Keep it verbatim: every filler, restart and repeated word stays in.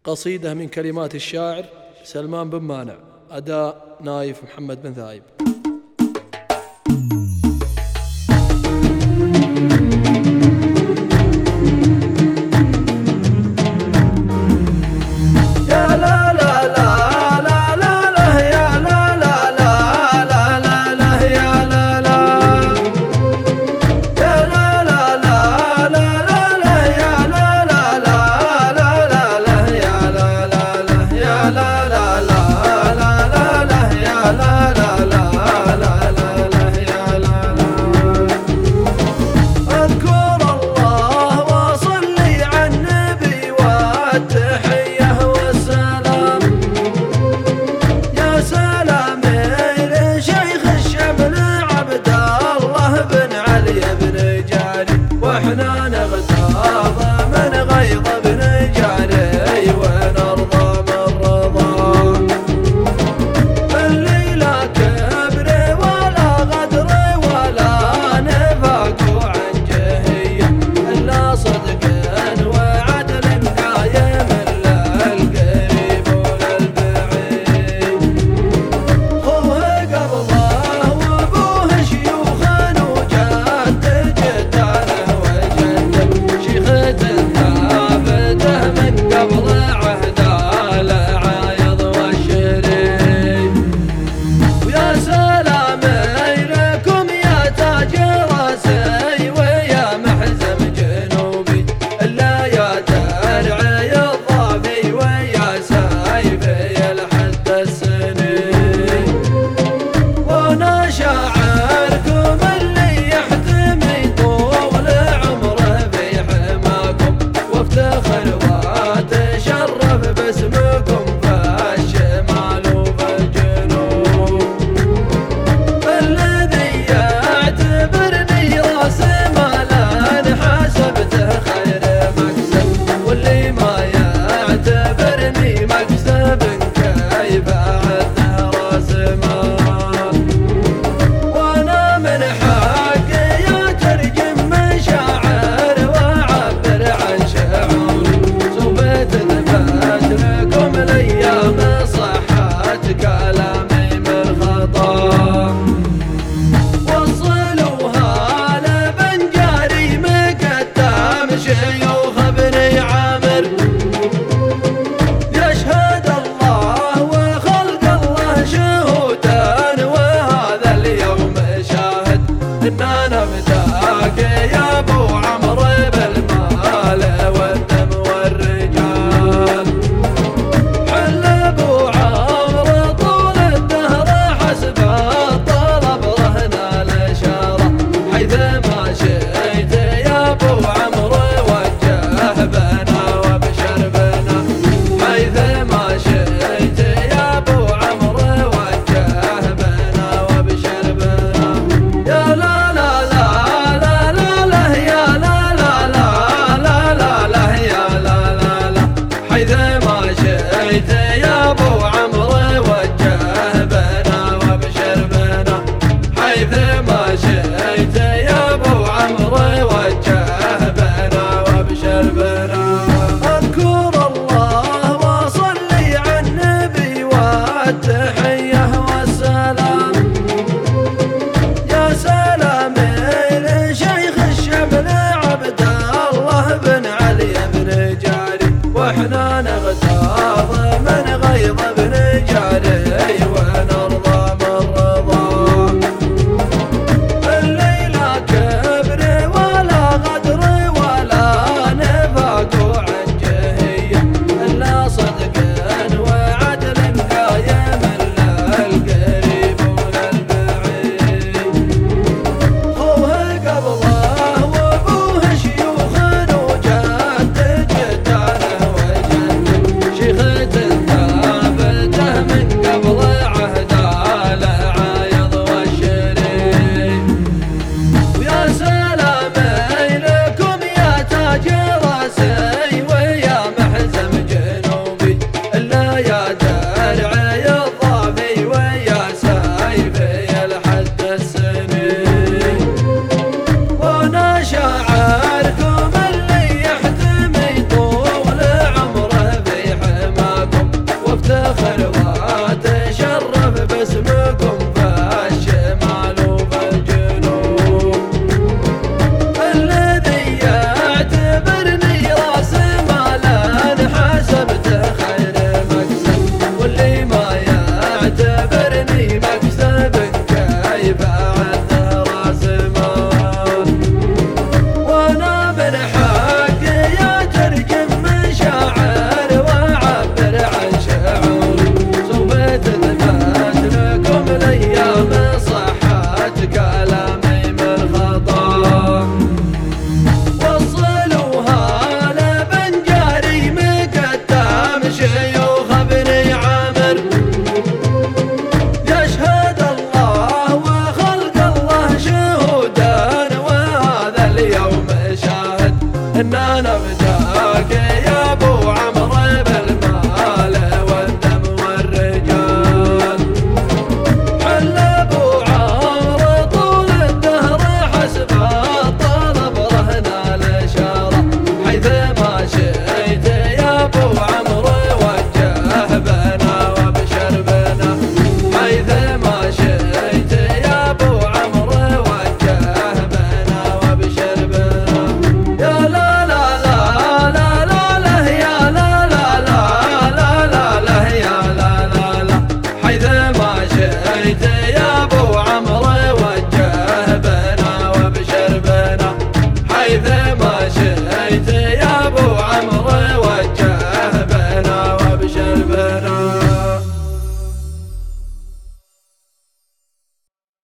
قصيدة من كلمات الشاعر سلمان بن مانع، أداء نايف محمد بن ذايب. واحنا نغتاظ من غيظ ابن جاري ونرضى من رضاه، اللي لا كبر ولا غدر ولا نفاق عن جهية، الا صدق وعدل قايم للقريب وللبعيد. خوه قبضه وابوه شيوخ وجد جدانه إننا بداك يا ابو عمرو بالمال والدم والرجال، حل ابو عمرو طول الدهر حسب الطلب رهنا الاشاره، حيث ما شئت يا ابو عمرو وجه بنا وابشر بنا، حيث ما شئت يا ابو عمرو وجه بنا وابشر بنا. يا لا حيث ما شئت يا ابو عمرو وجه بنا وابشر بنا، حيث ما شئت يا ابو عمرو وجه بنا وابشر بنا. اذكر الله واصلي على النبي والتحيه والسلام، يا سلام لشيخ الشمل عبد الله بن علي بن جاري، واحنا نغتاظ من غيظ ابن جاري